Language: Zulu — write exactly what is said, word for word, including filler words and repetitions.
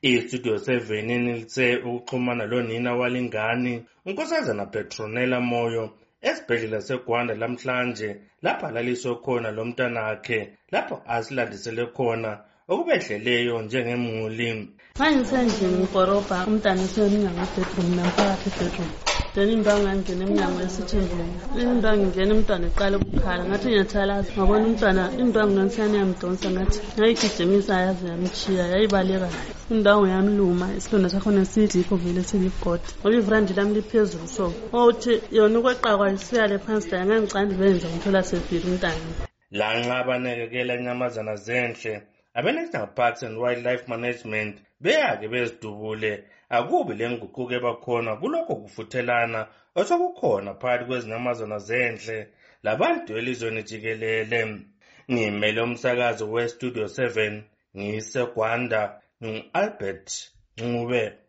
iStudio seven inilise ukuxhumana lonina walingani uNkosazana Petronella Moyo esibhedlela seGwanda lamhlanje lapha laliswe khona lo mntanakhe lapho asilandisele khona okubehleleyo njengemuli. Ngangisendlini ngikoroba umntana esemnyango bedroom namphakathi bedroom. Then indwangu ngangena emnyango esithezweni. Indwangu ngingena umntwana eqala ukukhala ngathi ngiyathalaza ngabona umntwana indwangu ngansiyana yamdonsa ngathi ngayigijimisa yaze yamchiya yayibaleka. Indwangu yamluma isilonda sakhona sidipho vele silibhodi. Olivrandi lami liphezulu so. Othi yona ukweqakwa isiyale phansi la ngangicanda benza ngithola sevile umntana. Lanxa banakekela inyamazana zenhle abe-National Parks and Wildlife Management beyake bezidubule akubi lenguquko ebakhona kulokho kufuthelana osokukhona phakathi kwezinyamazana zenhle labantu elizweni jikelele. Ngimele umsakazo weStudio seven ngiseGwanda ngu-Albert Ncube.